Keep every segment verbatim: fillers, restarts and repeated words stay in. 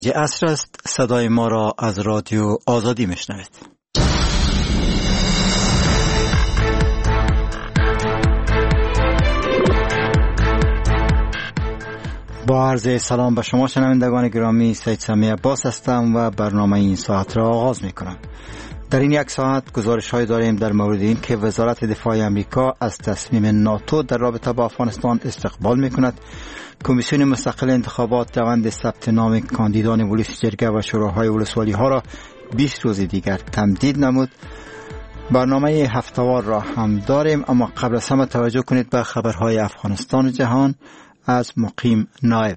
عصر است. صدای ما را از رادیو آزادی میشنوید. با عرض سلام به شما شنوندگان گرامی، سید سمی عباس هستم و برنامه این ساعت را آغاز میکنم. در این یک ساعت گزارش های داریم در مورد این که وزارت دفاع امریکا از تصمیم ناتو در رابطه با افغانستان استقبال میکند. کمیسیون مستقل انتخابات روند ثبت نام کاندیدان ولسی جرگه و شوراهای ولسوالی ها را بیست روز دیگر تمدید نمود. برنامه هفته‌وار را هم داریم، اما قبل از همه توجه کنید به خبرهای افغانستان و جهان از مقیم نایب.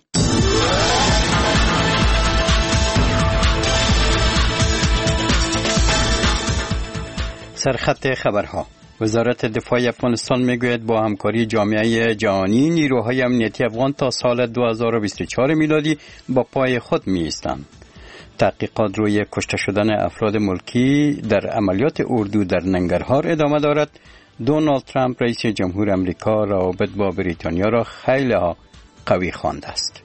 سرخط خبرها. وزارت دفاع افغانستان میگوید با همکاری جامعه جهانی نیروهای امنیتی افغان تا سال دو هزار و بیست و چهار میلادی با پای خود می ایستند. تحقیقات روی کشته شدن افراد ملکی در عملیات اردو در ننگرهار ادامه دارد. دونالد ترامپ رئیس جمهور امریکا روابط با بریتانیا را خیلی قوی خوانده است.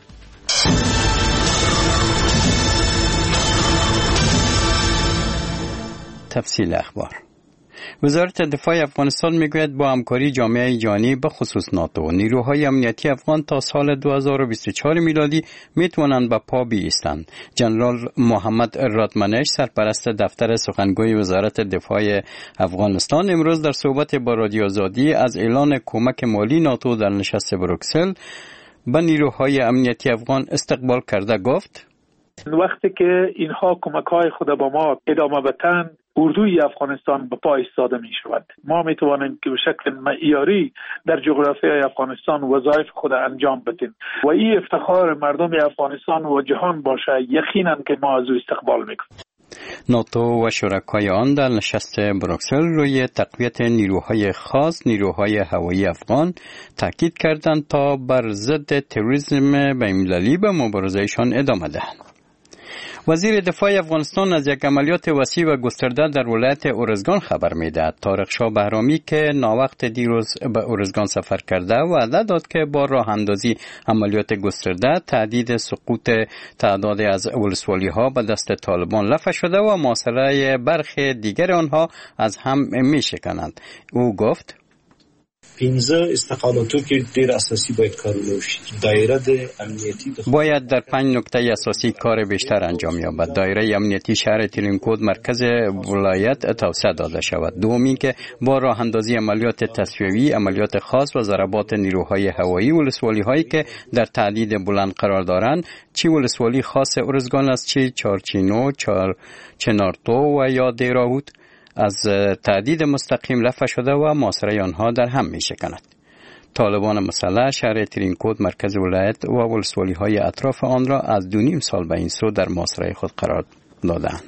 تفصیل اخبار. وزارت دفاع افغانستان میگوید با همکاری جامعه جهانی به خصوص ناتو نیروهای امنیتی افغان تا سال دو هزار و بیست و چهار میلادی میتوانند به پا بایستند. جنرال محمد رادمنش سرپرست دفتر سخنگوی وزارت دفاع افغانستان امروز در صحبت با رادیو آزادی از اعلان کمک مالی ناتو در نشست بروکسل به نیروهای امنیتی افغان استقبال کرده گفت: وقتی که اینها کمک‌های خود با ما ادامه بدن، اردوی افغانستان به پای ایستاده می شود. ما می توانیم که به شکل معیاری در جغرافیای افغانستان وظایف خود انجام بدیم و این افتخار مردم افغانستان و جهان باشه. یقینا که ما از او استقبال میکنیم. ناتو و شرکای آن در نشست بروکسل روی تقویت نیروهای خاص نیروهای هوایی افغان تاکید کردند تا بر ضد تروریسم بین‌المللی به مبارزهشان ادامه دهند. وزیر دفاع افغانستان از یک عملیات وسیع و گسترده در ولایت ارزگان خبر می‌دهد. طارق شاه بهرامی که ناوقت دیروز به ارزگان سفر کرده وعده داد که با راه اندازی عملیات گسترده تهدید سقوط تعداد از ولسوالی‌ها به دست طالبان رفع شده و محاصره برخی دیگر آنها از هم می‌شکنند. او گفت: پنځه استقامتو کې ډېر اساسي باید کارونه وشي. دایره د امنیتی باید در پنج نکته اساسی کار بیشتر انجام یابد. دایره امنیتی شهر ترینکود مرکز ولایت توسعه داده شود. دومی که با راه اندازی عملیات تصفیه‌ای، عملیات خاص و ضربات نیروهای هوایی ولسوالی هایی که در تهدید بلند قرار دارند، چی ولسوالی خاص ارزگان است، چی چارچینو، چار چنارتو و یا دیراود، از تهدید مستقیم رفع شده و محاصره آنها در هم می شکند. طالبان مسلح شهر ترینکود مرکز ولایت و ولسوالی های اطراف آن را از دو نیم سال به این سو در محاصره خود قرار دادند.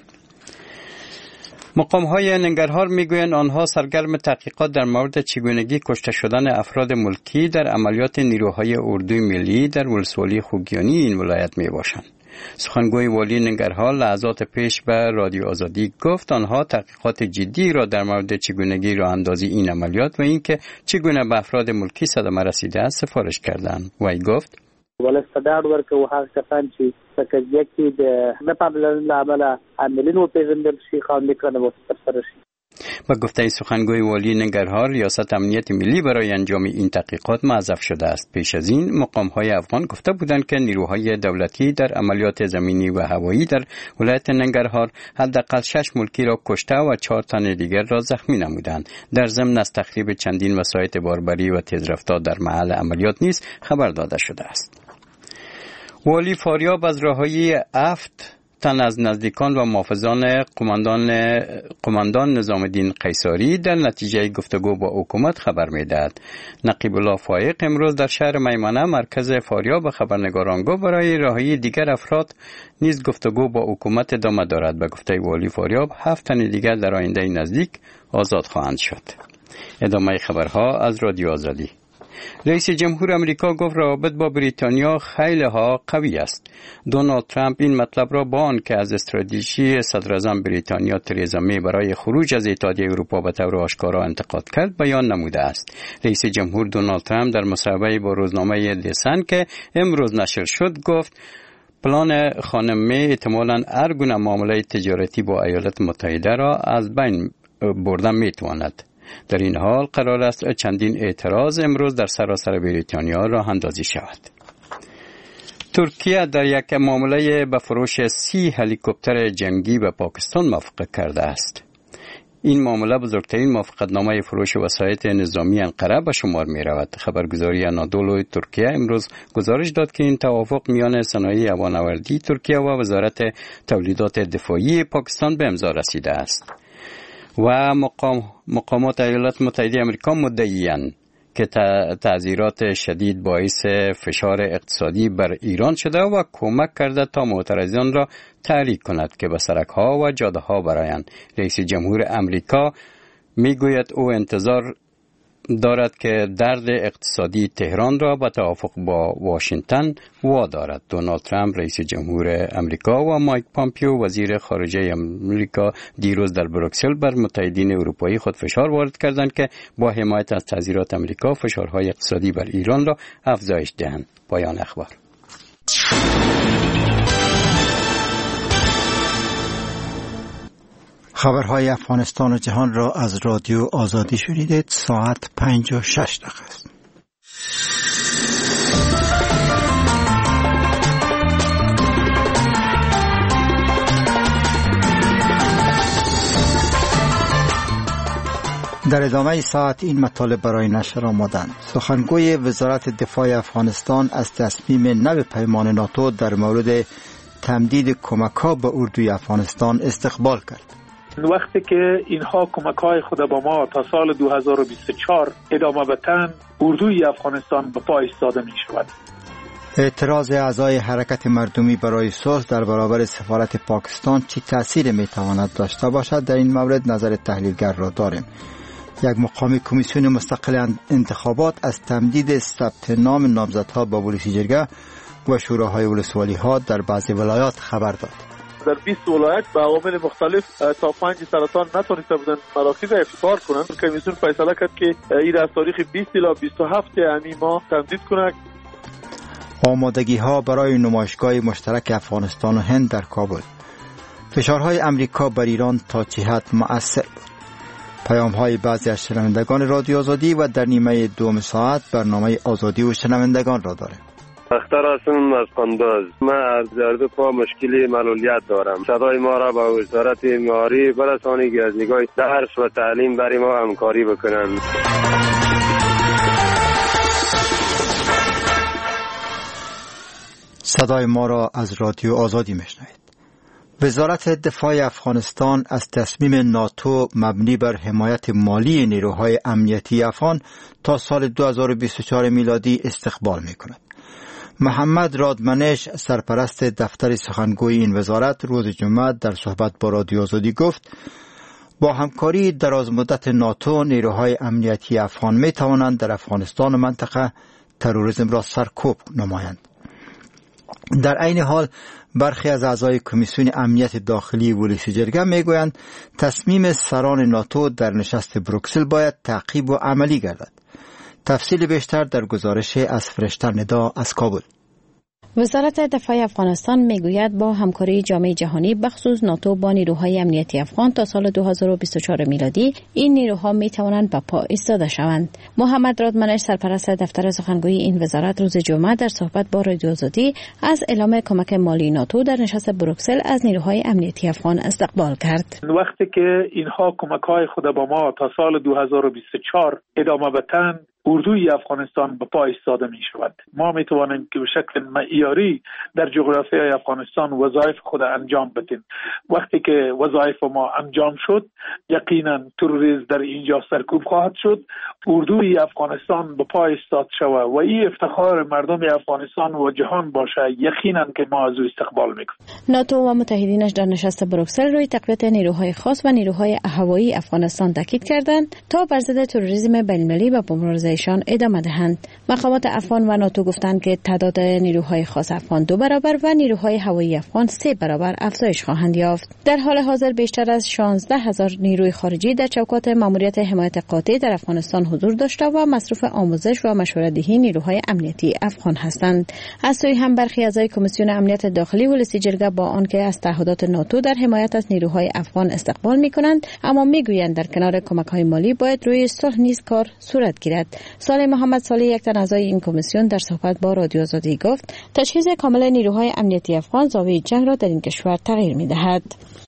مقام های ننگرهار می گویند آنها سرگرم تحقیقات در مورد چگونگی کشته شدن افراد ملکی در عملیات نیروهای اردوی ملی در ولسوالی خوگیانی این ولایت می باشند. سخنگوی والی ننگرهار لحظات پیش به رادیو آزادی گفت آنها تحقیقات جدی را در مورد چگونگی راه اندازی این عملیات و اینکه چگونه به افراد ملکی صدمه رسیده است سفارش کردند. وی گفت: ولستدار ورکو هغه کسان چې په قضیه کې د نه پاملرنې له امله عاملین وپېژندل شي، قانوني کړنې ترسره شي. با گفته سخنگوی والی ننگرهار، ریاست امنیت ملی برای انجام این تحقیقات معذف شده است. پیش از این مقام‌های افغان گفته بودند که نیروهای دولتی در عملیات زمینی و هوایی در ولایت ننگرهار حداقل شش ملکی را کشته و چهار تن دیگر را زخمی نمودند. در ضمن از تخریب چندین وسایط باربری و تیزرفتار در محل عملیات نیز خبر داده شده است. والی فاریاب از رهایی هفت تن از نزدیکان و محافظان قماندان قماندان نظام الدین قیصری در نتیجه گفتگو با حکومت خبر می‌دهد. نقیب الله فایق امروز در شهر میمنه مرکز فاریاب به خبرنگاران گفت برای رهایی دیگر افراد نیز گفتگو با حکومت ادامه دارد. به گفته والی فاریاب هفت تن دیگر در آینده نزدیک آزاد خواهند شد. ادامه خبرها از رادیو آزادی. رئیس جمهور امریکا گفت روابط با بریتانیا خیلی ها قوی است. دونالد ترامپ این مطلب را با آن که از استراتژی صدراعظم بریتانیا تریزا می برای خروج از اتحادیه اروپا به طور آشکارا انتقاد کرد بیان نموده است. رئیس جمهور دونالد ترامپ در مصاحبه با روزنامه دی سن که امروز نشر شد گفت پلان خانم می احتمالاً هر گونه معامله تجارتی با ایالات متحده را از بین بردن میتواند. در این حال قرار است چندین اعتراض امروز در سراسر بریتانیا راه اندازی شود. ترکیه در یک معامله به فروش سی هلیکوپتر جنگی به پاکستان موافقت کرده است. این معامله بزرگترین موافقتنامه فروش وسایط نظامی انقره به شمار می رود. خبرگزاری آنادولو ترکیه امروز گزارش داد که این توافق میان صنایع هوانوردی ترکیه و وزارت تولیدات دفاعی پاکستان به امضا رسیده است. و مقام مقامات ایالات متحده آمریکا مدعی‌اند که تعزیرات شدید باعث فشار اقتصادی بر ایران شده و کمک کرده تا معترضان را تحریک کند که به سرک‌ها و جاده‌ها برآیند. رئیس جمهور آمریکا میگوید او انتظار دارد که درد اقتصادی تهران را به توافق با واشنگتن وادارد. دونالد ترامپ رئیس جمهور آمریکا و مایک پامپیو وزیر خارجه آمریکا دیروز در بروکسل بر متحدین اروپایی خود فشار وارد کردند که با حمایت از تعزیرات آمریکا فشارهای اقتصادی بر ایران را افزایش دهند. پایان اخبار. خبرهای افغانستان و جهان را از رادیو آزادی شنیدید. ساعت پنج و شش دقیقه است. در ادامه ساعت این مطالب برای نشر آمدند. سخنگوی وزارت دفاع افغانستان از تصمیم نو پیمان ناتو در مورد تمدید کمک‌ها به اردوی افغانستان استقبال کرد. وقتی که اینها کمک‌های خود با ما تا سال دو هزار و بیست و چهار ادامه بدهند، اردوی افغانستان به پا ایستاده می شود. اعتراض اعضای حرکت مردمی برای صلح در برابر سفارت پاکستان چه تأثیر می تواند داشته باشد؟ در این مورد نظر تحلیلگر را داریم. یک مقام کمیسیون مستقل انتخابات از تمدید ثبت نام نامزدها با ولسی جرگه و شوراهای ولسوالی ها در بعضی ولایات خبر داد. در بیست ولایت به عوامل مختلف تا پنج سرطان نتونسته بودن مراکز افتخار کنند. کمیسیون فیصله کرد که این از تاریخ بیست الی بیست و هفت همین ماه تمدید کنند. آمادگی ها برای نمایشگاه مشترک افغانستان و هند در کابل. فشارهای امریکا بر ایران تا چه حد مؤثر بود؟ پیام های بعضی از شنوندگان رادیو آزادی و در نیمه دوم ساعت برنامه آزادی و شنوندگان را داریم. اختر هستم از قندوز. من از درد پا مشکلی معلولیت دارم. صدای ما را با وزارت معاری برسانی که از نگاه درس و تعلیم برای ما همکاری بکنند. صدای ما را از رادیو آزادی میشنوید. وزارت دفاع افغانستان از تصمیم ناتو مبنی بر حمایت مالی نیروهای امنیتی افغان تا سال دو هزار و بیست و چهار میلادی استقبال میکند. محمد رادمنش سرپرست دفتر سخنگوی این وزارت روز جمعه در صحبت با رادیو آزادی گفت با همکاری دراز مدت ناتو نیروهای امنیتی افغان می توانند در افغانستان و منطقه تروریسم را سرکوب نمایند. در عین حال برخی از اعضای کمیسیون امنیت داخلی ولسی جرگه می گویند تصمیم سران ناتو در نشست بروکسل باید تعقیب و عملی گردد. تفصیل بیشتر در گزارش از فرشته ندا از کابل. وزارت دفاع افغانستان میگوید با همکاری جامعه جهانی بخصوص ناتو با نیروهای امنیتی افغان تا سال دو هزار و بیست و چهار میلادی این نیروها می توانند به پا ایستاده شوند. محمد رادمنش سرپرست دفتر سخنگوی این وزارت روز جمعه در صحبت با رادیو آزادی از اعلام کمک مالی ناتو در نشست بروکسل از نیروهای امنیتی افغان استقبال کرد. وقتی که اینها کمک‌های خود با ما تا سال دو هزار و بیست و چهار ادامه بدهند، اردوی افغانستان به پا ایستاده می شود. ما می توانیم که به شکل معیاری در جغرافیای افغانستان وظایف خود انجام بدیم. وقتی که وظایف ما انجام شد، یقینا تروریسم در اینجا سرکوب خواهد شد. اردوی افغانستان به پا ایستاد شود و این افتخار مردم افغانستان و جهان باشه. یقینا که ما از او استقبال میکنیم. ناتو و متحدینش در نشست بروکسل روی تقویت نیروهای خاص و نیروهای هوایی افغانستان تاکید کردند تا بر ضد تروریسم بین‌المللی و مبارزه‌شان ادامه دهند. مقامات افغان و ناتو گفتند که تعداد نیروهای خاص افغان دو برابر و نیروهای هوایی افغان سه برابر افزایش خواهند یافت. در حال حاضر بیشتر از شانزده هزار نیروی خارجی در چوکات ماموریت حمایت قاطع در افغانستان حضور داشته و مصروف آموزش و مشوره‌دهی نیروهای امنیتی افغان هستند. از سوی هم برخی اعضای کمیسیون امنیت داخلی ولسی جرگه با آنکه از تعهدات ناتو در حمایت از نیروهای افغان استقبال می‌کنند، اما می‌گویند در کنار کمک‌های مالی باید روی صلح نیز کار صورت گیرد. صالح محمد صالح، یک تن اعضای این کمیسیون، در صحبت با رادیو آزادی گفت تجهیز کامل نیروهای امنیتی افغان زاویه جنگ را در این کشور تغییر می‌دهد.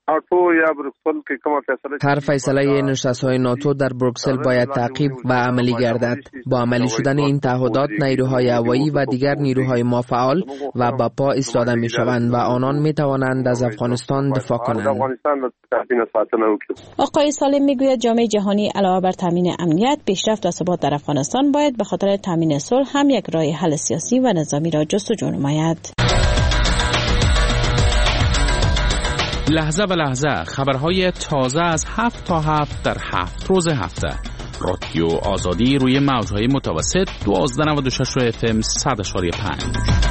هر فیصله نشست‌های ناتو در بروکسل باید تعقیب و عملی گردد. با عملی شدن این تعهدات نیروهای هوایی و دیگر نیروهای ما فعال و با پا ایستاده می‌شوند و آنان می‌توانند از افغانستان دفاع کنند. آقای سالم می‌گوید جامعه جهانی علاوه بر تامین امنیت، پیشرفت و ثبات در افغانستان باید به خاطر تامین صلح هم یک راه حل سیاسی و نظامی را جستجو نماید. لحظه به لحظه خبرهای تازه از هفت تا هفت در هفت روز هفته. رادیو آزادی روی موجهای متوسط دوازده نود و شش اف ام صد اشاری پنج.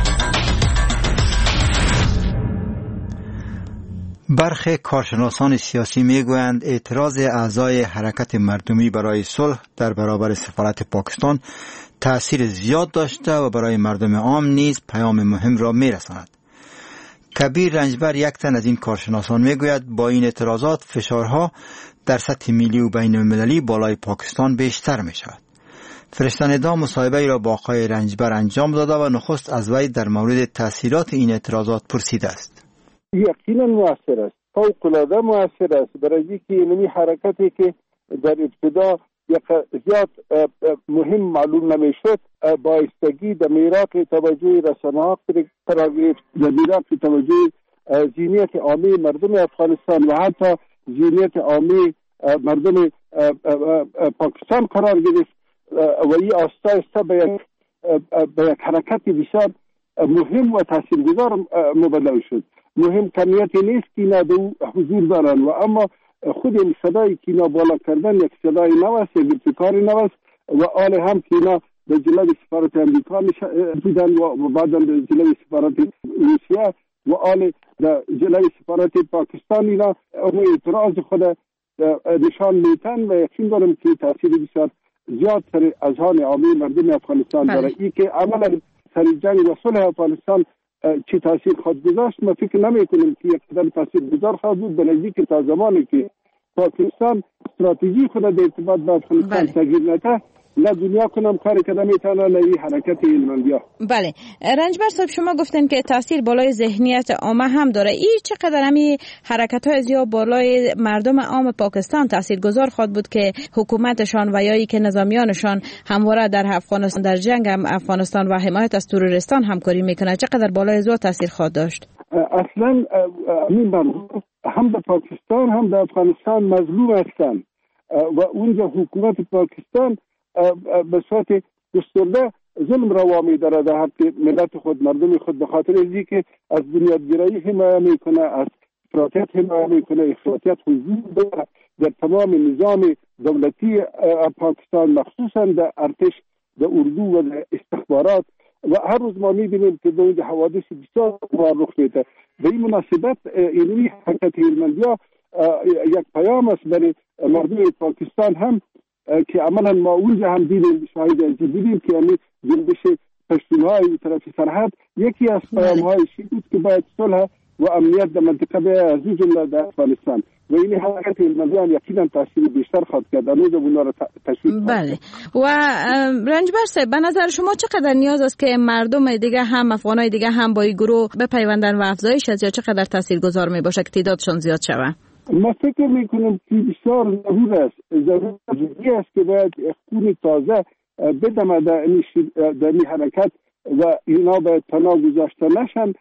برخی کارشناسان سیاسی میگویند اعتراض اعضای حرکت مردمی برای صلح در برابر سفارت پاکستان تأثیر زیاد داشته و برای مردم عام نیز پیام مهم را میرساند. کبیر رنجبر، یک تن از این کارشناسان، میگوید با این اعتراضات فشارها در سطح ملی و بین المللی بالای پاکستان بیشتر می شود. فرشته ندا مصاحبه ای را با آقای رنجبر انجام داده و نخست از وی در مورد تاثیرات این اعتراضات پرسیده است. یقینا مؤثر است، فوق العاده مؤثر است، برای اینکه این حرکتی که در ابتدا زیاد مهم معلوم نمیشد بایستگی در میراث توجه رسانه‌ها قرار گرفت، در میراث توجه ذهنیت عامه مردم افغانستان و حتی ذهنیت عامه مردم پاکستان قرار گرفت و این آستا آستا به یک به یک حرکت بسیار مهم و تاثیرگذار مبدل شد. مهم کمیتی نیست که اینا دو حضور دارن و اما خود این صدای که اینا بالا کردن یک صدای نوست، یک ابتکار نوست و آل هم که اینا به جلوی سفارت امریکا بودن و بعدا به جلوی سفارت روسیه و آل به جلوی سفارت پاکستان اینا اون اعتراض خود نشان میتن و یقین دارم که تاثیر بسیار زیاد سر اذهان عامه مردم افغانستان داره. این که عملا سر جنگ و صلح افغانستان چی تاثیر خود گذاشت ما فکر نمی کنیم که یک قدر تاثیر گذار خواهد بود، به نزدیک تا زمانی که پاکستان استراتژی خود در ارتباط با افغانستان تغییر نده نه دنیا کنم کاری که نمیتونه نه این حرکت هلمندیا. بله رنجبر صاحب، شما گفتن که تاثیر بالای ذهنیت عامه هم داره. این چقدر همی حرکت‌های زیاد بالای مردم عام پاکستان تاثیرگذار خواهد بود که حکومتشان و یا ای که نظامیانشان همواره در افغانستان در جنگ هم افغانستان و حمایت از تروریستان همکاری میکنه، چقدر بالای زیاد تاثیر خواهد داشت؟ اصلا همین هم در پاکستان هم در افغانستان مظلوم هستند و اونجا حکومت پاکستان به صورت گسترده ظلم روا می‌دارد در حق ملت خود، مردم خود، به خاطر اینکه از بنیادگرایی حمایت میکنه، از افراطیت حمایت میکنه. افراطیت حضور داره در تمام نظام دولتی پاکستان، مخصوصا در ارتش، در اردو و در استخبارات و هر روز ما می‌بینیم که در حوادث بسیار رخ میده. به این مناسبت اینوی حرکت هلمندیا یک پیام است برای مردم پاکستان هم که عملا ما اونجا هم دیدیم، شاهد از دیدیم که یعنی جنبش پشتونهای طرف سرحد یکی از پیام‌های بود که باید صلح و امنیت در منطقه به از این جمله در افغانستان و این حرکت هلمندیان یقینا تاثیر بیشتر خواهد کرد. امروز اونا را تشویق. بله و رنجبر صاحب، به نظر شما چقدر نیاز است که مردم دیگه هم افغانای دیگه هم با این گروه بپیوندن و افزایش از یا چقدر تاثیرگذار می باشه که تعدادشان زیاد شود؟ ما فکر میکنم که بسیار ضرور است ضروری است که باید خون تازه بدم در این حرکت و اینا باید تنها گذاشته نشن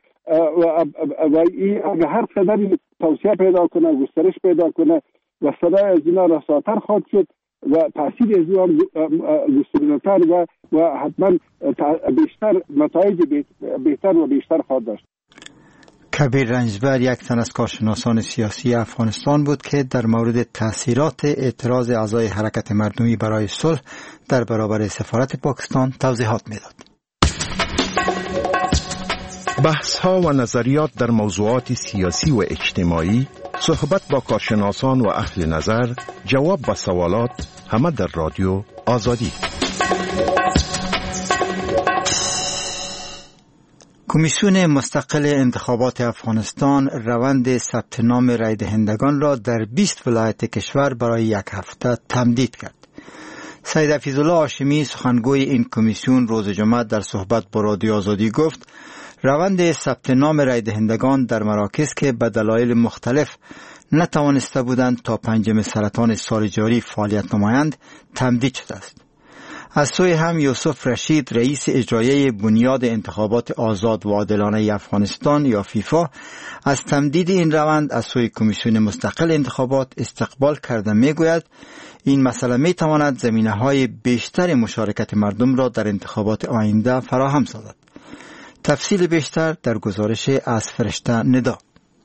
و این هر قدر توسعه پیدا کنه، گسترش پیدا کنه و صدای از اینا رساتر خواهد شد و تاثیر از اینا گسترده‌تر و و حتما بیشتر نتایج بهتر و بیشتر خواهد داشت. کبیر رنجبر یک تن از کارشناسان سیاسی افغانستان بود که در مورد تأثیرات اعتراض اعضای حرکت مردمی برای صلح در برابر سفارت پاکستان توضیحات میداد. بحث ها و نظریات در موضوعات سیاسی و اجتماعی، صحبت با کارشناسان و اهل نظر، جواب به سوالات، همه در رادیو آزادی. کمیسیون مستقل انتخابات افغانستان روند ثبت نام رای دهندگان را در بیست ولایت کشور برای یک هفته تمدید کرد. سید حفیظالله هاشمی سخنگوی این کمیسیون روز جمعه در صحبت با رادیو آزادی گفت روند ثبت نام رای دهندگان در مراکز که به دلایل مختلف نتوانسته بودند تا پنجم سرطان سال جاری فعالیت نمایند تمدید شده است. از سوی هم یوسف رشید رئیس اجرایی بنیاد انتخابات آزاد و عادلانه افغانستان یا فیفا از تمدید این روند از سوی کمیسیون مستقل انتخابات استقبال کرده میگوید این مسئله میتواند زمینه‌های بیشتر مشارکت مردم را در انتخابات آینده فراهم سازد. تفصیل بیشتر در گزارش از فرشته ندا.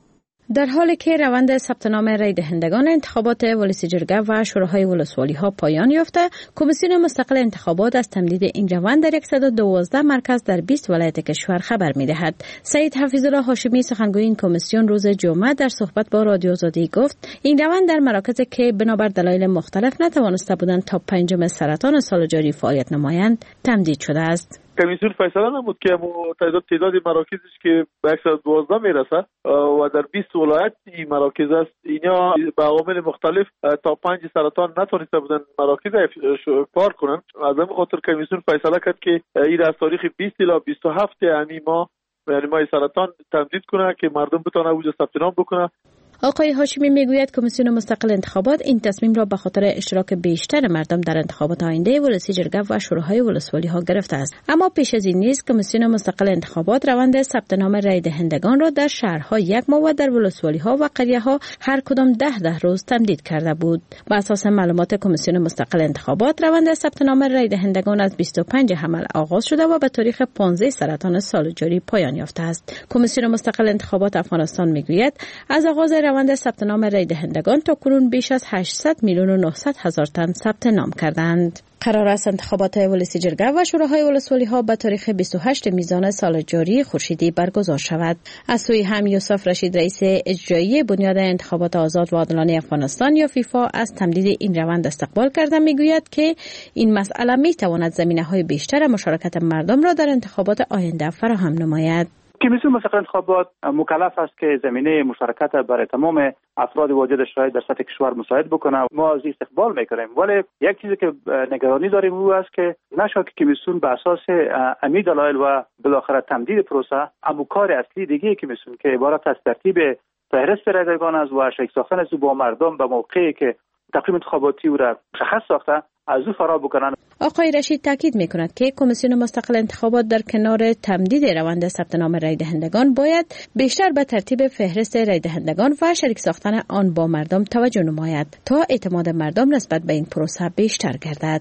در حالی که روند ثبت نام رای دهندگان انتخابات ولسی جرگه و شوراهای ولسوالی ها پایان یافته، کمیسیون مستقل انتخابات از تمدید این روند در صد و دوازده مرکز در بیست ولایت کشور خبر می‌دهد. سید حفیظالله هاشمی سخنگوی این کمیسیون روز جمعه در صحبت با رادیو آزادی گفت این روند در مراکزی که بنابر دلایل مختلف نتوانسته بودند تا پنجم سرطان سال جاری فعالیت نمایند تمدید شده است. کمیسیون فیصله نمود که تعداد تعداد مراکزش که به صد و دوازده میرسه و در بیست ولایت این مراکز است، اینا به عوامل مختلف تا پنج سرطان نتونسته بودن مراکز کار کنن. از همین خاطر کمیسیون فیصله کرد که این از تاریخ بیست الی بیست و هفت همین ماه یعنی ماه سرطان تمدید کنه که مردم بتونن اونجا ثبت نام بکنن. آقای هاشمی میگوید کمیسیون مستقل انتخابات این تصمیم را به خاطر اشتراک بیشتر مردم در انتخابات آینده ولسی جرگه و شوراهای ولسوالی ها گرفته است. اما پیش از این نیز کمیسیون مستقل انتخابات روند ثبت نام رای دهندگان را در شهرها یک ماه و در ولسوالی ها و قریه ها هر کدام ده ده روز تمدید کرده بود. بر اساس معلومات کمیسیون مستقل انتخابات روند ثبت نام رای دهندگان از بیست و پنج حمل آغاز شده و به تاریخ پانزده سرطان سال جاری پایان یافته است. کمیسیون مستقل انتخابات افغانستان میگوید از آغاز روند ثبت نام رای دهندگان تا کنون بیش از هشتصد میلیون و نهصد هزار تن ثبت نام کردند. قرار است انتخابات ولسی جرگه و شوراهای ولسوالی ها به تاریخ بیست و هشت میزان سال جاری خورشیدی برگزار شود. از سوی هم یوسف رشید رئیس اجرایی بنیاد انتخابات آزاد و عادلانه افغانستان یا فیفا از تمدید این روند استقبال کرده میگوید که این مسئله میتواند زمینه‌های بیشتر مشارکت مردم را در انتخابات آینده فراهم نماید. کمیسیون مستقل انتخابات مکلف است که زمینه مشارکت برای تمام افراد واجد شرایط در سطح کشور مساعد بکنه. ما از استقبال میکنیم، ولی یک چیزی که نگرانی داریم او است که نشد که کمیسیون به اساس امی دلایل و بالاخره تمدید پروسه اما کار اصلی دیگه کمیسیون که عبارت از ترتیب فهرست رایدگان است و شریک ساختن از با مردم به موقعی که تقویم انتخاباتی او را مشخص ساخته از او فرا بکنن. آقای رشید تاکید میکند که کمیسیون مستقل انتخابات در کنار تمدید روند ثبت نام رای دهندگان باید بیشتر به ترتیب فهرست رای دهندگان و شریک ساختن آن با مردم توجه نماید تا اعتماد مردم نسبت به این پروسه بیشتر گردد.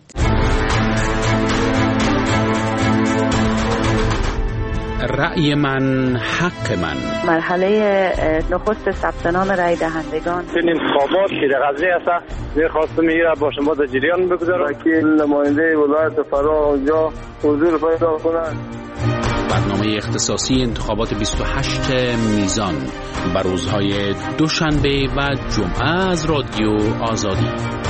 رأی من حق من. مرحله نخست ثبت نام رای دهندگان این انتخابات که در قضیه است می‌خواستم میره با شما در جریان بگذارم که نماینده ولایت فرا اونجا حضور پیدا کنند. برنامه اختصاصی انتخابات بیست و هشت میزان بر روزهای دوشنبه و جمعه از رادیو آزادی.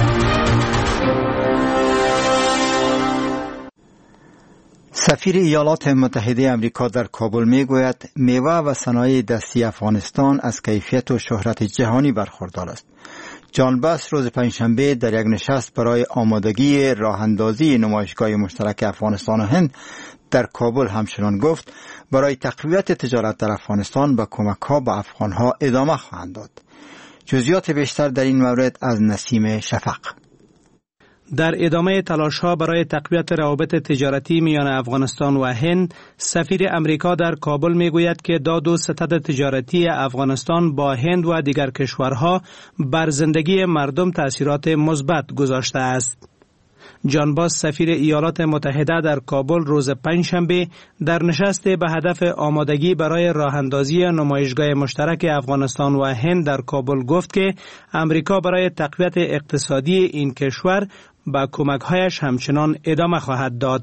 سفیر ایالات متحده آمریکا در کابل میگوید میوه و صنایع دستی افغانستان از کیفیت و شهرت جهانی برخوردار است. جان بس روز پنجشنبه در یک نشست برای آمادگی راهاندازی نمایشگاه مشترک افغانستان و هند در کابل همچنان گفت برای تقویت تجارت در افغانستان با کمک‌ها به افغان‌ها ادامه خواهند داد. جزئیات بیشتر در این مورد از نسیم شفق. در ادامه تلاش‌ها برای تقویت روابط تجارتی میان افغانستان و هند، سفیر امریکا در کابل میگوید که داد و ستد تجارتی افغانستان با هند و دیگر کشورها بر زندگی مردم تأثیرات مثبت گذاشته است. جان باس سفیر ایالات متحده در کابل روز پنجشنبه در نشست به هدف آمادگی برای راه اندازی نمایشگاه مشترک افغانستان و هند در کابل گفت که امریکا برای تقویت اقتصادی این کشور با کمک‌هایش همچنان ادامه خواهد داد.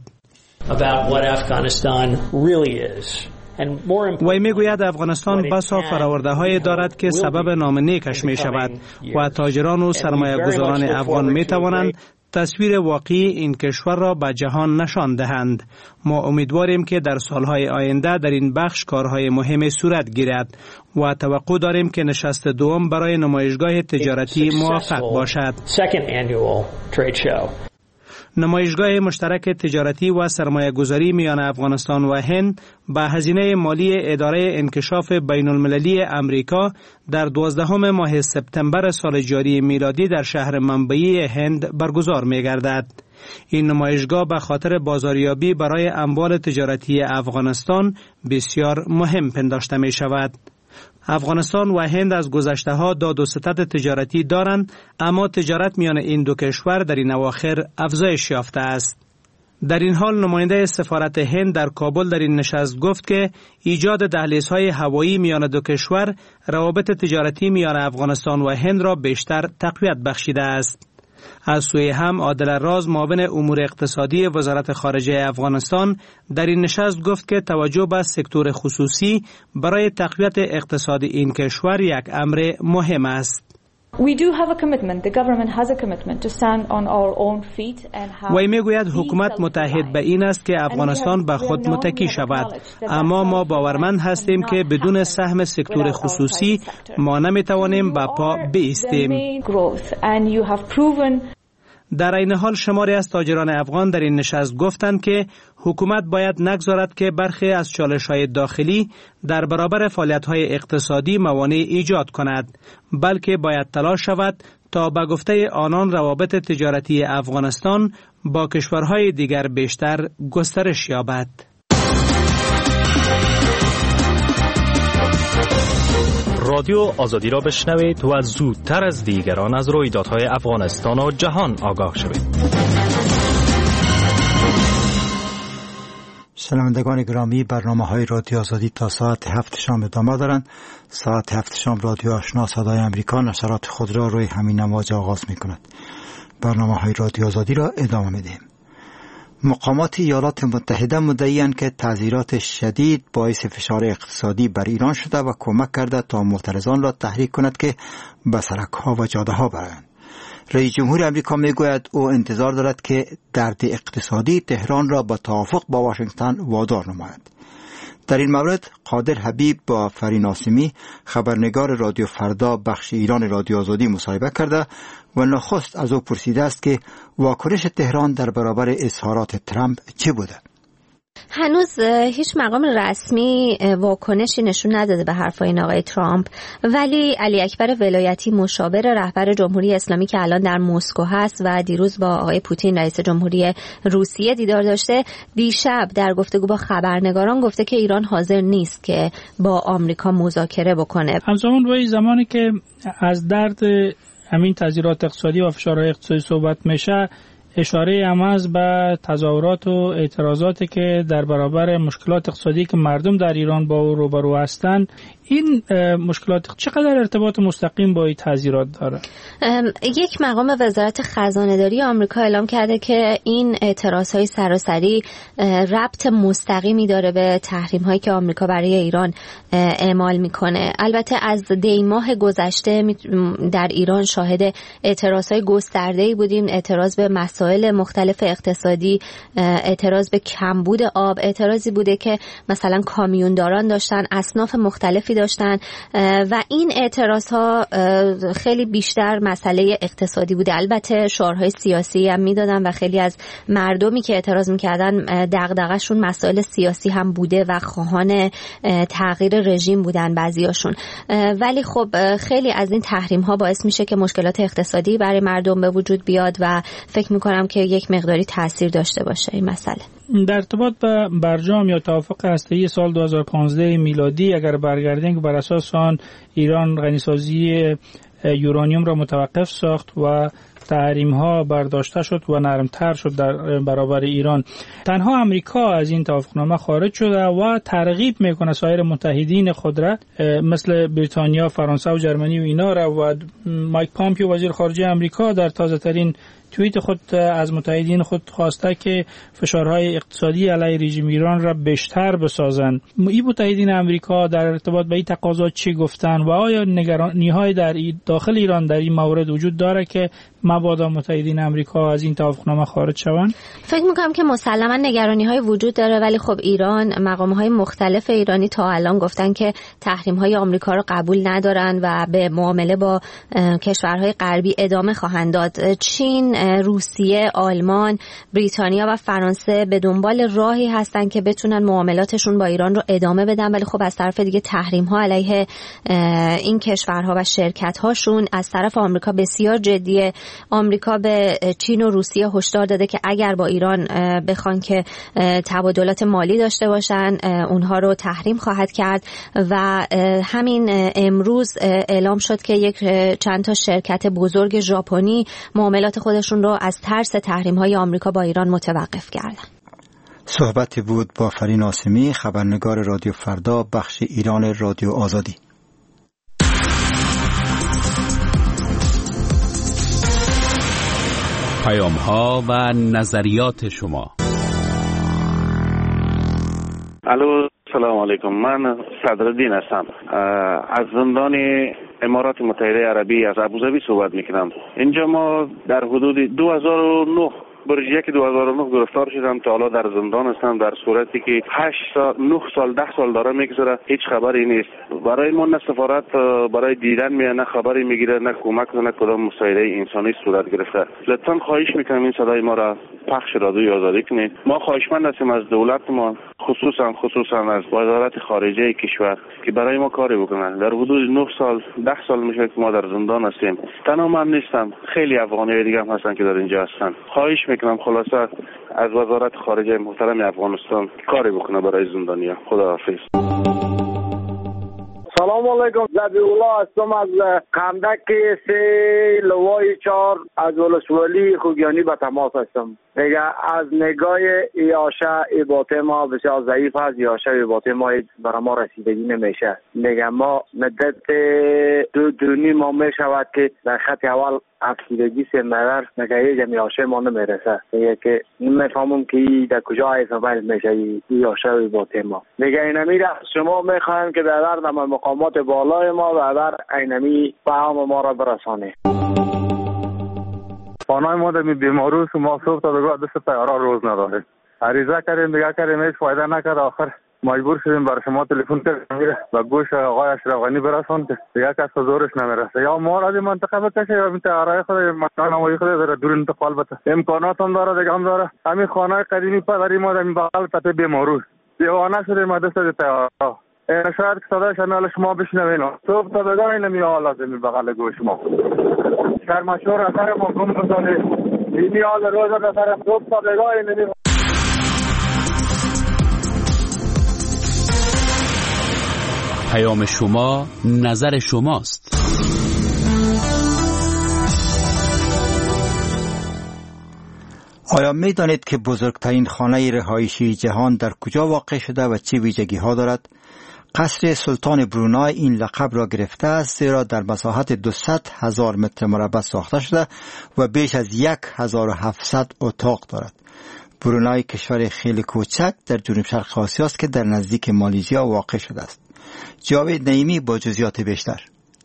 وی میگوید افغانستان بسا فراورده‌های دارد که سبب نام نیکش می شود و تاجران و سرمایه‌گذاران افغان می توانند تصویر واقعی این کشور را به جهان نشان دهند. ما امیدواریم که در سالهای آینده در این بخش کارهای مهمی صورت گیرد و توقع داریم که نشست دوم برای نمایشگاه تجارتی موفق باشد. نمایشگاه مشترک تجارتی و سرمایه گذاری میان افغانستان و هند با هزینه مالی اداره انکشاف بین المللی امریکا در دوازدهم ماه سپتامبر سال جاری میلادی در شهر منبعی هند برگزار می گردد. این نمایشگاه به خاطر بازاریابی برای اموال تجارتی افغانستان بسیار مهم پنداشته می شود. افغانستان و هند از گذشته ها داد و ستد تجارتی دارند، اما تجارت میان این دو کشور در این اواخر افزایش یافته است. در این حال نماینده سفارت هند در کابل در این نشست گفت که ایجاد دهلیزهای هوایی میان دو کشور روابط تجارتی میان افغانستان و هند را بیشتر تقویت بخشیده است. از سوی هم عادل راز معاون امور اقتصادی وزارت خارجه افغانستان در این نشست گفت که توجه به سکتور خصوصی برای تقویت اقتصاد این کشور یک امر مهم است. وی میگوید حکومت متحد به این است که افغانستان به خود متکی شود، اما ما باورمند هستیم که بدون سهم سکتور خصوصی ما نمیتوانیم به پا بایستیم. در این حال شماری از تاجران افغان در این نشست گفتند که حکومت باید نگذارد که برخی از چالش‌های داخلی در برابر فعالیت‌های اقتصادی موانع ایجاد کند، بلکه باید تلاش شود تا به گفته آنان روابط تجارتی افغانستان با کشورهای دیگر بیشتر گسترش یابد. رادیو آزادی را بشنوید و زودتر از دیگران از رویدادهای افغانستان و جهان آگاه شوید. شنوندگان گرامی، برنامه های رادیو آزادی تا ساعت هفت شام ادامه دارند. ساعت هفت شام رادیو آشنا صدای امریکا نشرات خود را روی همین امواج آغاز می کند. برنامه های رادیو آزادی را ادامه می دهیم. مقامات ایالات متحده مدعی‌اند که تعزیرات شدید باعث فشار اقتصادی بر ایران شده و کمک کرده تا معترضان را تحریک کند که به سرک‌ها و جاده‌ها برآیند. رئیس جمهور آمریکا میگوید او انتظار دارد که درد اقتصادی تهران را به توافق با واشنگتن وادار نماید. در این مورد قادر حبیب با فرین آسمی خبرنگار رادیو فردا بخش ایران رادیو آزادی مصاحبه کرده و نخست از او پرسیده است که واکنش تهران در برابر اظهارات ترامپ چه بوده؟ هنوز هیچ مقام رسمی واکنشی نشون نداده به حرفای این آقای ترامپ، ولی علی اکبر ولایتی مشاور رهبر جمهوری اسلامی که الان در مسکو هست و دیروز با آقای پوتین رئیس جمهوری روسیه دیدار داشته، دیشب در گفتگو با خبرنگاران گفته که ایران حاضر نیست که با آمریکا مذاکره بکنه. همزمان با زمانی که از درد همین تضییعات اقتصادی و فشارهای اقتصادی صحبت میشه، اشاره هم از به تظاهرات و اعتراضاتی که در برابر مشکلات اقتصادی که مردم در ایران با او روبرو هستند، این مشکلات چقدر ارتباط مستقیم با این تحذیرات داره؟ یک مقام وزارت خزانه‌داری آمریکا اعلام کرده که این اعتراض‌های سراسری ربط مستقیمی داره به تحریم‌هایی که آمریکا برای ایران اعمال میکنه. البته از دی ماه گذشته در ایران شاهد اعتراض‌های گسترده‌ای بودیم، اعتراض به مسائل مختلف اقتصادی، اعتراض به کمبود آب، اعتراضی بوده که مثلا کامیونداران داشتن، اصناف مختلفی داشتن و این اعتراض ها خیلی بیشتر مسئله اقتصادی بوده. البته شعارهای سیاسی هم میدادن و خیلی از مردمی که اعتراض میکردن دغدغه‌شون مسائل سیاسی هم بوده و خواهان تغییر رژیم بودن بعضیاشون. ولی خب خیلی از این تحریم ها باعث میشه که مشکلات اقتصادی برای مردم به وجود بیاد و فکر میکنم که یک مقداری تاثیر داشته باشه این مسئله. در ارتباط به برجام یا توافق هسته‌ای سال دو هزار و پانزده میلادی اگر برگردیم که بر اساس آن ایران غنیسازی یورانیوم را متوقف ساخت و تحریم ها برداشته شد و نرمتر شد در برابر ایران. تنها امریکا از این توافقنامه خارج شده و ترغیب میکنه سایر متحدین خود را مثل بریتانیا، فرانسه و جرمنی و اینا را. و مایک پامپیو وزیر خارجه امریکا در تازه ترین توییت خود از متحدین خود خواسته که فشارهای اقتصادی علیه رژیم ایران را بیشتر بسازند. این متحدین امریکا در ارتباط با این تقاضا چی گفتن و آیا نگرانی‌های در داخل ایران در این مورد وجود داره که مبادا متحدین امریکا از این توافقنامه خارج شوند؟ فکر می‌کنم که مسلماً نگرانی‌های وجود داره، ولی خب ایران، مقام‌های مختلف ایرانی تا الان گفتن که تحریم‌های آمریکا رو قبول ندارن و به معامله با کشورهای غربی ادامه خواهند داد. چین، روسیه، آلمان، بریتانیا و فرانسه به دنبال راهی هستن که بتونن معاملاتشون با ایران رو ادامه بدن، ولی خب از طرف دیگه تحریم‌ها علیه این کشورها و شرکت‌هاشون از طرف آمریکا بسیار جدیه. آمریکا به چین و روسیه هشدار داده که اگر با ایران بخوان که تبادلات مالی داشته باشن اونها رو تحریم خواهد کرد و همین امروز اعلام شد که یک چند تا شرکت بزرگ ژاپنی معاملات خودشون رو از ترس تحریم‌های آمریکا با ایران متوقف کردن. صحبتی بود با فرین آسمی، خبرنگار رادیو فردا، بخش ایران رادیو آزادی. پیام ها و نظریات شما. الو، سلام علیکم. من صدرالدین هستم، از زندان امارات متحده عربی از ابوظبی صحبت میکنم. اینجا ما در حدود دو هزار و نه برج یک دو هزار و نه گرفتار شدم، تا حالا در زندان هستم، در صورتی که هشت سال نه سال ده سال داره میگذره، هیچ خبری نیست. برای ما نه سفارت برای دیدن میاد، نه خبری میگیره، نه کمک، نه کدام مساعده انسانی صورت گرفته. لطفا خواهش میکنم این صدای ما را پخش رادیوی آزادی کنید. ما خواهشمند هستیم از دولت ما، خصوصا خصوصا از وزارت خارجه کشور که برای ما کاری بکنن. در حدود نه سال ده سال میشه که ما در زندان هستیم. تنها من نیستم، خیلی افغانی دیگه هم هستن که در اینجا هستن. خواهش میکنم خلاصه از وزارت خارجه محترم افغانستان کاری بکنه برای زندانیا. خداحافظ. سلام علیکم. زبی‌الله هستم از قندک سه لوای چهار از ولسوالی خوگیانی به تماس هستم. دیگه از نگاه ایاشه ایباته ما بسیار ضعیف هست. ایاشه ایباته ما برای ما رسیدگی نمیشه. دیگه ما مدت دو دونی ما میشود که در خط اول افسیدگی سه مدر نگه جمعی آشه ما نمیرسه. دیگه که نمیفهمم که در کجا ایفابل میشه ایاشه ایباته ما. دیگه اینمی را شما میخوایم که در در مقامات بالای ما و در اینمی فهم ما را برسانه. خانای ما در بیماروس ما صبح تا بگاه دست تیارا روز نداره. عریضه کردیم دیگه کردیم هیچ فایده نکرد. آخر مجبور شدیم برای شما تلفن کردیم و گوش آقای اشرف غنی برسان که دیگه کس زورش نمیرسه. یا ما را دی منطقه بکشه یا این تیارای خود مکان نمایی خود داره دور انتقال بده. امکانات هم داره دیگه هم داره. همین خانه قدیمی پدری ما در این بغل تپه بیماروس دیوانه شدیم دست تیارا. شاید که صدای شمیال شما بشنوین. صبح تا بگاه این میال لازمی بغل گوش ما. شرمشور اثر ما گم بزنه. این میال روز اثر صبح تا بگاه این میال. پیام شما نظر شماست. آیا می دانید که بزرگترین خانه رهایشی جهان در کجا واقع شده و چه ویژگی ها دارد؟ قصر سلطان برونای این لقب را گرفته است زیرا در مساحت دویست هزار متر مربع ساخته شده و بیش از یک هزار و هفتصد اتاق دارد. برونای کشور خیلی کوچک در جنوب شرق آسیا است که در نزدیک مالزیا واقع شده است. جاوید نعیمی با جزئیات بیشتر.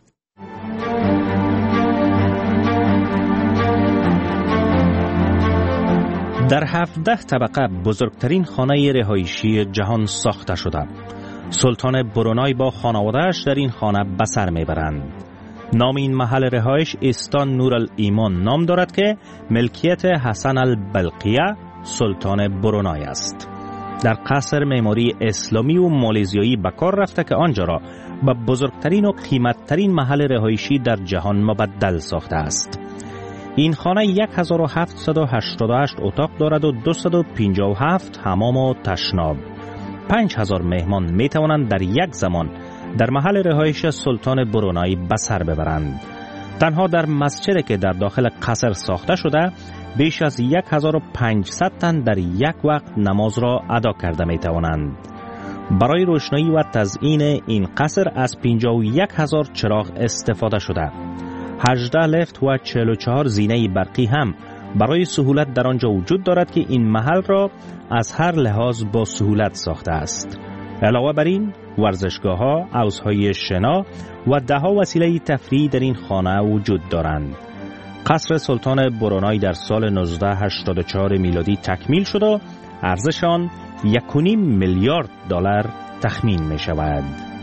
در هفده طبقه بزرگترین خانه رهایشی جهان ساخته شده. سلطان برونای با خانواده‌اش در این خانه به سر میبرند. نام این محل رهایش استان نور الایمان نام دارد که ملکیت حسن البلقیه سلطان برونای است. در قصر معماری اسلامی و مالزیایی به کار رفته که آنجا را به بزرگترین و قیمتترین محل رهایشی در جهان مبدل ساخته است. این خانه یک هزار و هفتصد و هشتاد و هشت اتاق دارد و دویست و پنجاه و هفت حمام و تشناب. پنج هزار مهمان می توانند در یک زمان در محل رهایش سلطان برونای به سر ببرند. تنها در مسجدی که در داخل قصر ساخته شده بیش از یک هزار و پانصد تن در یک وقت نماز را ادا کرده می توانند. برای روشنایی و تزیین این قصر از پنجاه و یک هزار چراغ استفاده شده. هجده لفت و چهل و چهار زینه برقی هم برای سهولت در آنجا وجود دارد که این محل را از هر لحاظ با سهولت ساخته است. علاوه بر این ورزشگاه ها، حوضهای شنا و ده ها وسیله تفریحی در این خانه وجود دارند. قصر سلطان برونای در سال نوزده هشتاد و چهار میلادی تکمیل شد و ارزش آن یک و نیم میلیارد دلار تخمین می شود.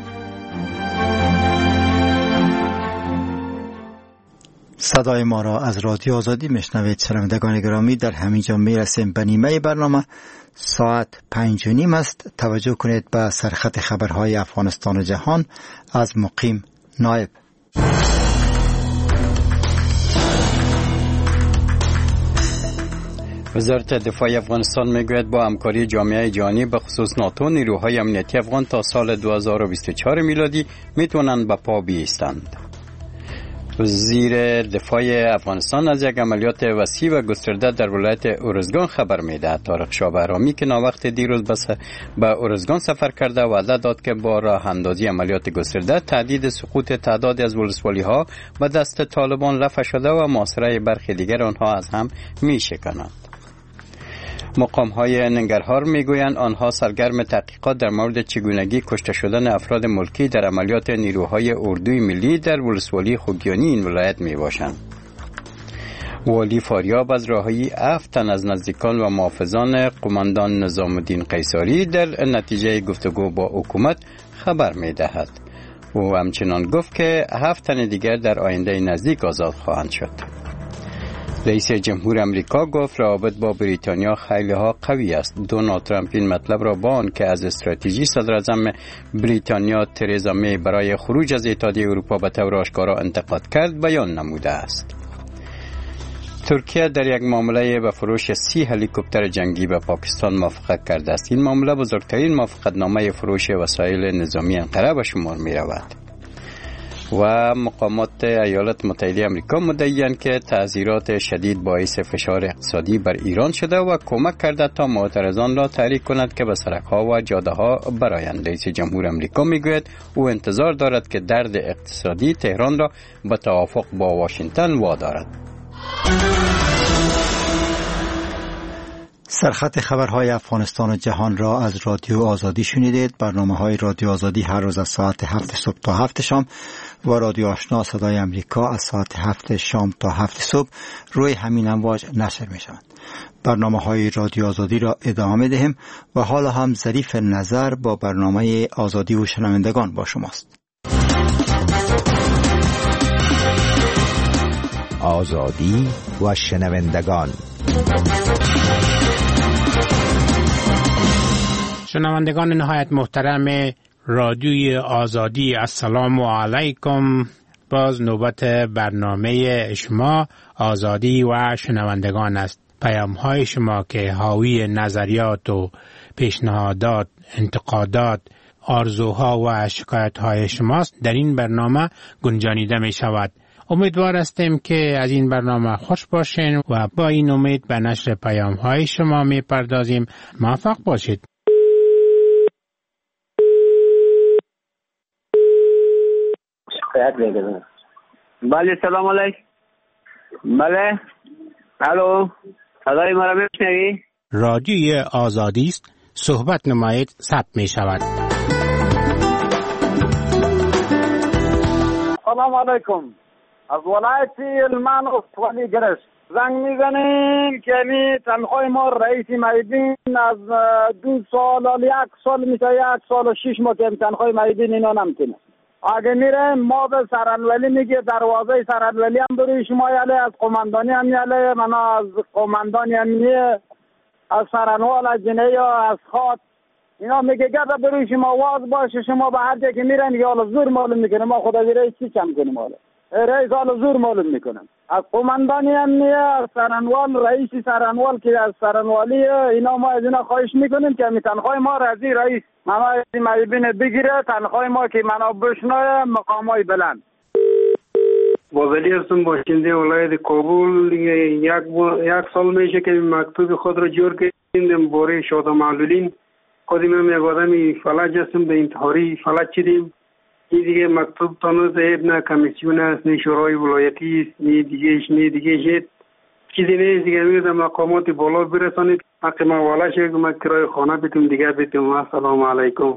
صدای ما را از رادیو آزادی میشنوید. شنوندگان گرامی، در همینجا میرسیم به نیمه برنامه. ساعت پنج و نیم است. توجه کنید به سرخط خبرهای افغانستان و جهان از مقیم نایب. وزارت دفاع افغانستان میگوید با همکاری جامعه جهانی به خصوص ناتو نیروهای امنیتی افغان تا سال دو هزار و بیست و چهار میلادی میتونن به پا بیستند. وزیر دفاع افغانستان از یک عملیات وسیع و گسترده در ولایت ارزگان خبر میده. طارق شاه بهرامی که ناوقت دیروز بس به ارزگان سفر کرده وعده داد که با راه اندازی عملیات گسترده تهدید سقوط تعدادی از ولسوالی ها به دست طالبان رفع شده و محاصره برخی دیگر آنها از هم می شکنند. مقام های ننگرهار میگویند آنها سرگرم تحقیقات در مورد چگونگی کشته شدن افراد ملکی در عملیات نیروهای اردوی ملی در ولسوالی خوگیانی این ولایت می باشند. والی فاریاب از رهایی هفت تن از نزدیکان و محافظان قماندان نظام الدین قیصری در نتیجه گفتگو با حکومت خبر می دهد. او همچنان گفت که هفت تن دیگر در آینده نزدیک آزاد خواهند شد. رئیس جمهور امریکا گفت روابط با بریتانیا خیلی ها قوی است. دونالد ترامپ این مطلب را با آن که از استراتژی صدر اعظم بریتانیا ترزا می برای خروج از اتحادیه اروپا به طور آشکارا انتقاد کرد بیان نموده است. ترکیه در یک معامله به فروش سی هلیکوپتر جنگی به پاکستان موافقت کرده است. این معامله بزرگترین موافقتنامه فروش وسایل نظامی انقره به شمار می رود. و مقامات ایالات متحده آمریکا مدعی‌اند که تعزیرات شدید باعث فشار اقتصادی بر ایران شده و کمک کرده تا معترضان را تحریک کند که به سرک‌ها و جاده‌ها برآیند. رئیس جمهور آمریکا میگوید او انتظار دارد که درد اقتصادی تهران را به توافق با واشنگتن وادارد. سرخط خبرهای افغانستان و جهان را از رادیو آزادی شنیدید. برنامه های رادیو آزادی هر روز از ساعت هفت صبح تا هفت شام و رادیو آشنا صدای امریکا از ساعت هفت شام تا هفت صبح روی همین امواج نشر می شوند. برنامه های رادیو آزادی را ادامه دهیم و حالا هم ظریف نظر با برنامه آزادی و شنوندگان با شماست. آزادی و شنوندگان. شنوندگان نهایت محترم رادیوی آزادی، السلام علیکم. باز نوبت برنامه شما آزادی و شنوندگان است. پیام های شما که حاوی نظریات و پیشنهادات، انتقادات، آرزوها و شکایت های شماست در این برنامه گنجانیده می شود. امیدوار هستیم که از این برنامه خوش باشین و با این امید به نشر پیام های شما می پردازیم. موفق باشید. بله سلام علیکم. بله الو، صدای ما را میشنوی؟ رادیوی آزادی است، صحبت نمایید، ثبت می شود. سلام علیکم. از ولایت علمان ولی گرش زنگ میزنیم که می تنخواه ما رئیس معیدین از دو سال یک سال میشه یک سال و شش ماه که تنخواه معیدین اینا نمتینه. اگه میره ما به سرانولی میگه دروازه سرانولی هم بروی شما یاله، از قماندانی هم یاله، منا از قماندانی هم نیه، از سرانوال از جنه یا از خاط اینا میگه گرده بروی شما واز باشه. شما به هر جا که میرن یا حالا زور معلوم میکنه. ما خدا رئیس چی کم کنیم؟ حالا رئیس حالا زور معلوم میکنم. از قماندانی هم نیه، از سرانوال، رئیسی سرانوال که از سرانوالی اینا ما از اینا خواهش میکنیم که می تنخواه ما رضی رئیس منا از این معیبین بگیره، تنخواه ما که منا بشنه مقامای بلند. بازلی هستم، باشنده ولایت کابل. یک یک سال میشه که مکتوب خود را جور کردیم باره شادا معلولین. خودم هم یک آدمی فلج هستم، به انتحاری فلج شدیم. این دیگه مکتوب تانو زهید نه کمیسیون است، نه شورای ولایتی است، نه دیگهش نه دیگهش چیزی نیست دیگه. میگه در مقامات بالا برسانید، حق ما والا شه که ما کرای خانه بیتیم دیگه بیتیم. السلام علیکم.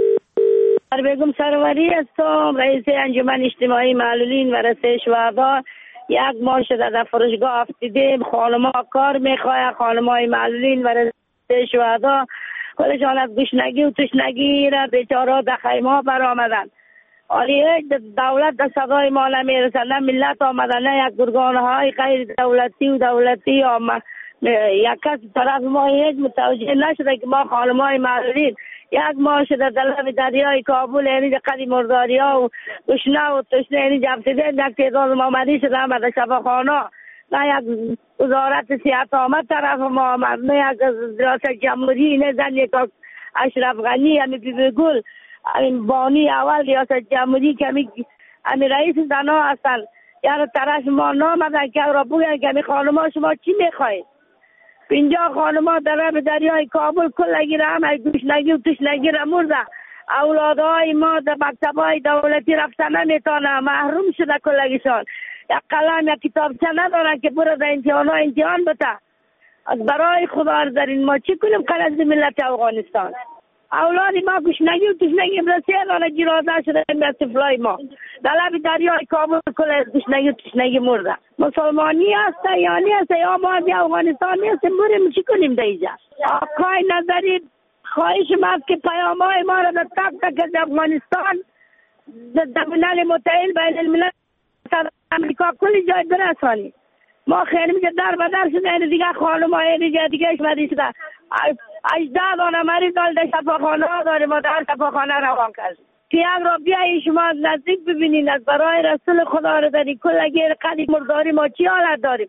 بیگم سروری هستم، رئیس انجمن اجتماعی معلولین و رسه شهدا. یک ماه شده در فروشگاه افتیدیم، خانما کار میخواه، خانمای معلولین و رسه شهدا خودشان از گشنگی و تشنگی را بیچاره در خیمه بر آمدن. آلی دولت در صدای ما نمیرسن، نه ملت آمدن، نه یک گرگان های غیر دولتی و دولتی آمد. یک کس طرف ما هیچ متوجه نشده که ما خانمای معلولین یک ماه شده در لب دریای کابل یعنی قدی مرداری ها و گشنه و تشنه یعنی جفتیده یک تعداد ما مریض شده آمد در شفاخانه. نه یک وزارت صحت آمد طرف ما آمد، نه یک ریاست جمهوری، نه زن یک اشرف غنی، همین بیبی گل، همین بانی اول ریاست جمهوری که همین رئیس زنها هستن. یعنی طرف ما نامدن که را بگن که همین خانما شما چی میخواهید. اینجا خانما در لب دریای کابل کلگی را هم گوشنگی و تشنگی را مرده. اولادهای ما در مکتبهای دولتی رفتن نمیتونه، محروم شده کلگیشان. یک قلم یک کتابچه ندارن که برو در امتحان ها امتحان بده. از برای خدا در این ما چی کنیم قلز ملت افغانستان؟ اولاد ما گوشنگی و تشنگی برسه الان جیرازه شده به طفلای ما در لب دریای کابل کل گوشنگی و تشنگی مرده. مسلمانی هسته یا نی هسته یا ما از افغانستان نیستیم، بریم چی کنیم در اینجا؟ آقای نظری خواهش ما که پیام های ما را در تک تک از افغانستان در ملل متحد بین الملل امریکا کلی جای برسانی. ما خیلی میگه در بدر شده این دیگه خانم های دیگه دیگه اشمدی شده اجده دانه مریض دال در شفاخانه ها داریم و در شفاخانه روان کردیم که یک را بیایی شما نزدیک ببینید از برای رسول خدا رو در این کلگی قدیم مرداری ما چی حالت داریم.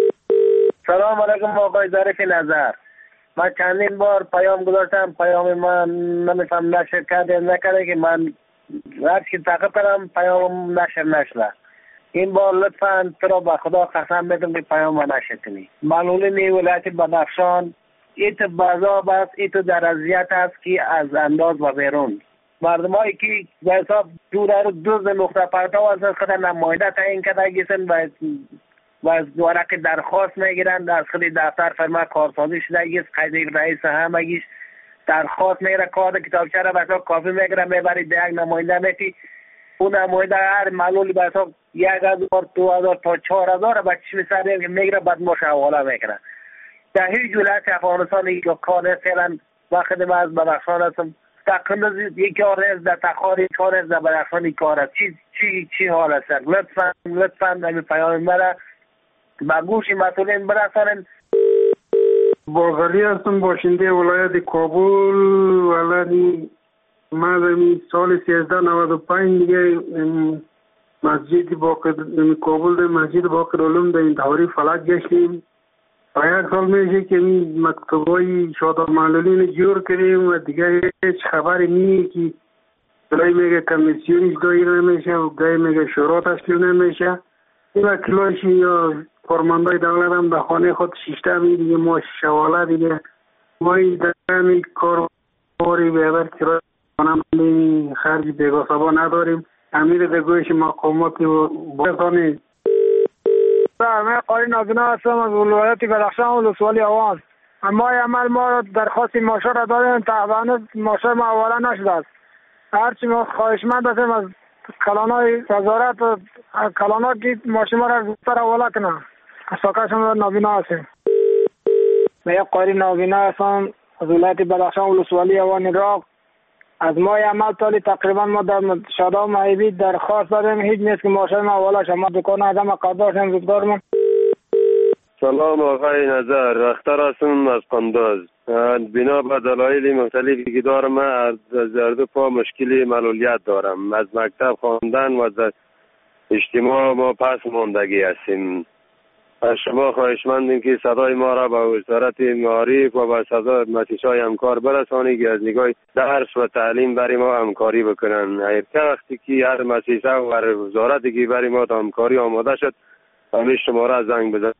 سلام علیکم آقای ظریف نظر. من چندین بار پیام گذاشتم، پیام من نمیفهم نشر کرده نکرده که من هر چی تاقب کردم پیام نشر نشده. این بار لطفاً تو را به خدا قسم میدم که پیام ما نشر کنی. معلولین ولایت بدخشان ایت بازاب است، ایت در اذیت است که از انداز و بیرون مردم هایی که به حساب دور رو دوز نقطه پرتو از خود نمایده تعیین کرده گیسن و از ورق درخواست میگیرن از خود دفتر فرما کارسازی شده گیس قید رئیس همگیش درخواست میگیره کارد کتابچه را به حساب کافی میگیره میبری ده یک نماینده میتی اون نماینده هر معلولی به حساب یک هزار دو هزار تا چهار هزار به چشم سر میگیره بعد ماش حواله میکنه. در هیچ ولایت افغانستان یک کار فعلا وقتی من از بدخشان هستم تقریبا یک کار است در تخار یک کار است در بدخشان یک کار است چی چی چی حال است. لطفا لطفا همین پیام مرا به گوش مسئولین برسانید. باغلی هستم، باشنده ولایت کابل. ولدی من سال سیزده نود و پنج دیگه مسجد باقر کابل در مسجد باقر علوم در انتحاری فلج گشتیم. و یک سال میشه که این مکتوبای شادا معلولین جور کردیم و دیگه هیچ خبری نیست که گاهی میگه کمیسیونش دایر نمیشه و گاهی میگه شورا تشکیل نمیشه. این وکیلاش یا فرماندهای دولت هم در خانه خود شیشته می دیگه ما شواله دیگه ما این درمی کار باری بیادر کرای خانم خرج بیگاه سبا نداریم. امیر دگویش مقاماتی و بایدانی من قاری نابینا هستم از ولایت بدخشان ولسوالی آواز. اما عمل ما درخواست ماشا را داریم تقریبا ماشا ما حواله نشده است. هرچی ما خواهشمند هستیم از کلانای وزارت و کلانا که ماشا ما را زودتر حواله کنن. ساکش ما نابینا هستیم. من یک قاری نابینا هستم از ولایت بدخشان ولسوالی آواز عراق. از ماه عمل تالی تقریبا ما در شادا و معیبی درخواست داریم هیچ نیست که ماشین ما والا شما دکان آدم قداش هم زودگار من. سلام آقای نظر، اختر هستم از قنداز. بنا به دلایل مختلفی که دارم از زرد پا مشکلی معلولیت دارم. از مکتب خواندن و از اجتماع ما پس ماندگی هستیم. از شما خواهشمندیم که صدای ما را به وزارت معارف و به صدای مؤسسه‌های همکار برسانید که از نگاه درس و تعلیم برای ما همکاری بکنن. هر وقتی که هر مؤسسه و هر وزارتی که برای ما همکاری آماده شد همین شماره از زنگ بزن.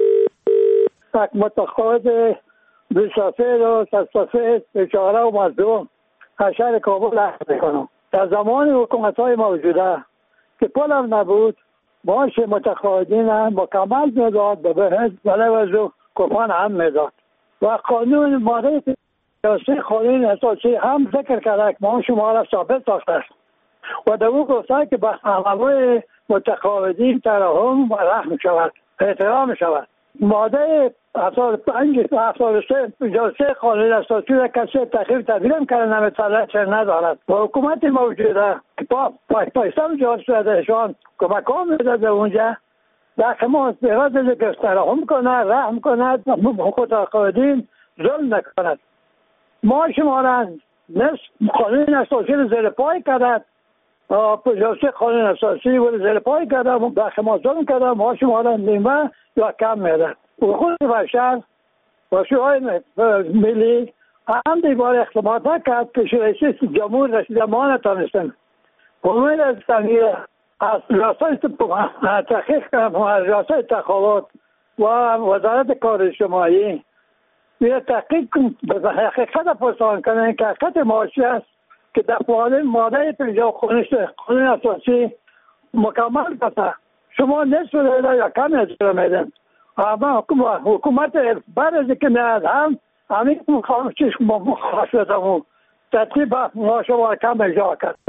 یک متقاعد بیست و سه و شصت و سه بیچاره و مظلوم از شهر کابل عرض میکنم. در زمان حکومت‌های موجوده که پولم نبود معاش متقاعدین مکمل میداد به بهش بلوز کوپن هم میداد و قانون ماده سیاسی قانون اساسی هم ذکر کرده که معاش ما را ثابت ساخته است و در او گفته که به حقوق متقاعدین ترحم و رحم شود، احترام شود. ماده هفتاد و پنج هفتاد و سه پنجاه و سه قانون اساسی را کسی تغییر تبدیل کرده نمی‌تواند چه ندارد و حکومت موجوده با پایستان جهاد شدهشان کمک ها میداده اونجا در خماس بیراد که ترحم کند، رحم کند و متقاعدین ظلم نکند. ما شما را نصف قانون اساسی را زیر پای کرد پنجاه و سه قانون اساسی را زیر پای کرد در خماس ظلم کرد. ما شما را نیمه یا کم میده حقوق بشر و شورای ملی هم دیوار اقدامات نکرد که رئیس جمهور رسیده ما نتانستن امید از تغییر از ریاست تحقیق ریاست تقاعد و وزارت کار اجتماعی بیا تحقیق به حقیقت پرسان کنن که حقیقت معاشی است که در قانون ماده پنجاه قانون اساسی مکمل کرده. شما نصف رو یا کم اجرا میدن اما حکومت بعد از که میاد هم همین چیز مخواست و تطریب ما شما کم اجرا کرد.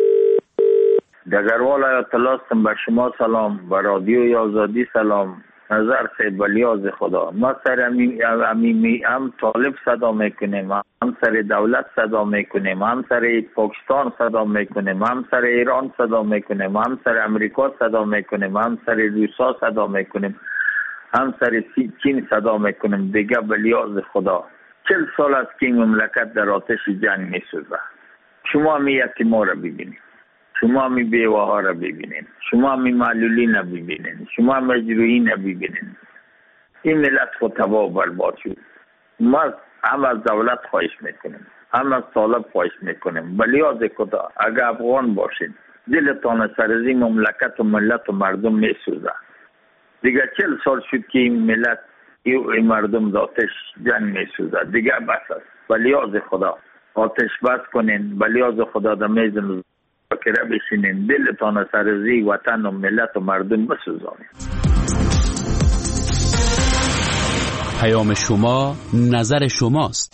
دگروال آیت الله هستم. به شما سلام، به رادیوی آزادی سلام. نظر سید بلیاز خدا ما سر امیمی هم طالب صدا میکنیم، هم سر دولت صدا میکنیم، هم سر پاکستان صدا میکنیم، هم سر ایران صدا میکنیم، هم سر امریکا صدا میکنیم، هم سر روسا صدا میکنیم، هم سر چین صدا میکنیم. دیگه بلیاز خدا چل سال است که این مملکت در آتش جنگ میسوزه. شما همی یتیما را ببینید، شما همی بیوه ها را ببینید، شما همی معلولین را ببینید، شما همی مجروحین را ببینید. این ملت خود تباه و برباد شد. ما هم از دولت خواهش میکنیم، هم از طالب خواهش میکنیم بلیاز خدا اگر افغان باشید دلتان سر از این مملکت و ملت و مردم میسوزه. دیگه چل سال شد که این ملت این مردم آتش جنگ میسوزه. دیگه بس است. بلیاز خدا آتش بس کنین، بلیاز خدا در میز مذاکره بشینین، دلتان سر از این وطن و ملت و مردم بسوزانید. پیام شما نظر شماست.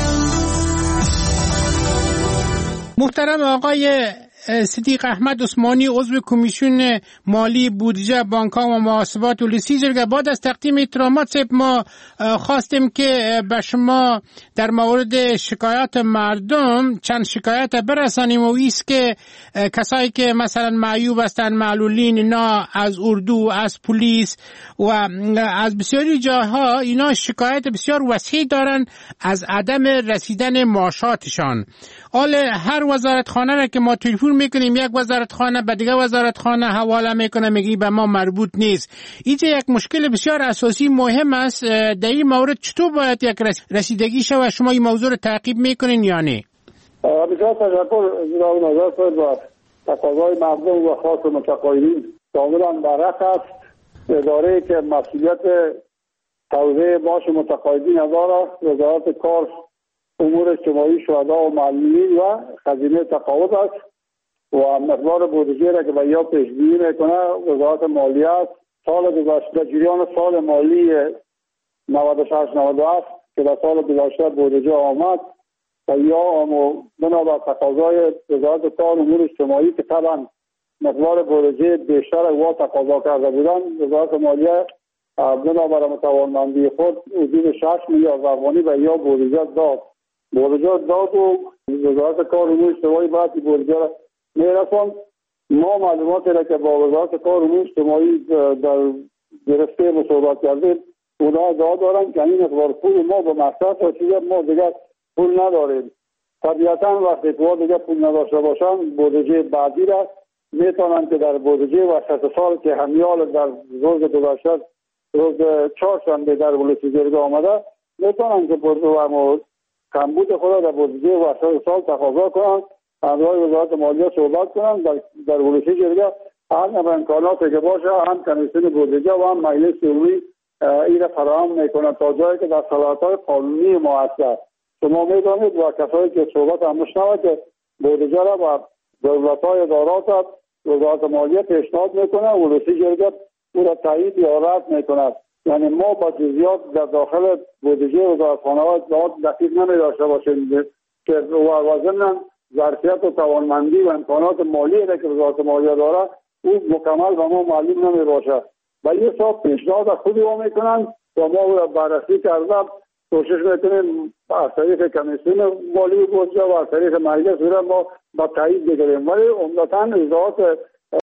محترم آقای صدیق احمد عثمانی عضو کمیسیون مالی بودجه بانک‌ها و محاسبات ولسی جرگه، بعد از تقدیم احترامات صاحب ما خواستیم که به شما در مورد شکایات مردم چند شکایت برسانیم و ایست که کسایی که مثلا معیوب هستن، معلولین، اینا از اردو، از پلیس و از بسیاری جاها اینا شکایت بسیار وسیع دارن از عدم رسیدن معاشاتشان. حال هر وزارتخانه را که ما تلفن میکنیم یک وزارتخانه به دیگه وزارتخانه حواله میکنه، میگی به ما مربوط نیست. اینجا یک مشکل بسیار اساسی مهم است. در این مورد چطور باید یک رسیدگی شود؟ شما این موضوع رو تعقیب میکنین یا نه؟ بسیار تشکر جناب نظر صاحب. و تقاضای مردم و خاص متقاعدین کاملا برعکس است. اداره که مسئولیت توزیع معاش متقاعدین نداره وزارت کار، امور اجتماعی، شهدا و معلولین و خزینه تقاعد است و مقدار بودجه را که به یا پیش‌بینی میکنه وزارت مالیه است. سال گذشته جریان سال مالی نود و شش نود و هفت که در سال گذشته بودجه آمد و یا بنابر تقاضای وزارت کار امور اجتماعی که طبعا مقدار بودجه بیشتر و تقاضا کرده بودن، وزارت مالیه بنابر متوانمندی خود حدود شش میلیارد افغانی به یا بودجه داد. بودجه داد و وزارت کار امور اجتماعی بعد بودجه را میرساند. ما معلوماتی را که با وزارت کار امور اجتماعی در گرفته و صحبت کردیم اونها ادعا دارند که این مقدار پول ما به مقصد رسیده، ما دیگر پول نداریم. طبیعتا وقتی که دیگر پول نداشته باشند بودجه بعدی را میتونند که در بودجه وسط سال که همیال در روز گذشته روز چهارشنبه در ولایت جرگه آمده میتونن که بودجه کمبود خود در بودجه وسط سال تقاضا کنن، همراه وزارت مالیه صحبت کنن در, در ولایت جرگه هم امکاناتی که باشه هم کمیسیون بودجه و هم مجلس عمومی این فراهم میکنن تا جایی که در صلاحیت‌های قانونی ما هست. شما میدانید و کسایی که صحبت هم میشنوند که بودجه را با دولت‌های ادارات وزارت مالیه پیشنهاد میکنه و ولایت جرگه او را تایید یا رد میکند. یعنی ما با جزئیات در داخل بودجه وزارتخانه ها اطلاعات دقیق نمیداشته باشیم که وزن ظرفیت و توانمندی و امکانات مالی را که وزارت مالیه داره او مکمل به ما معلوم نمی باشه و یه صاحب پیشنهاد خود ما میکنن و ما را بررسی کرده کوشش میکنیم از طریق کمیسیون مالی بودجه و از طریق مجلس را ما با تایید بگیریم، ولی عمدتاً اجراعات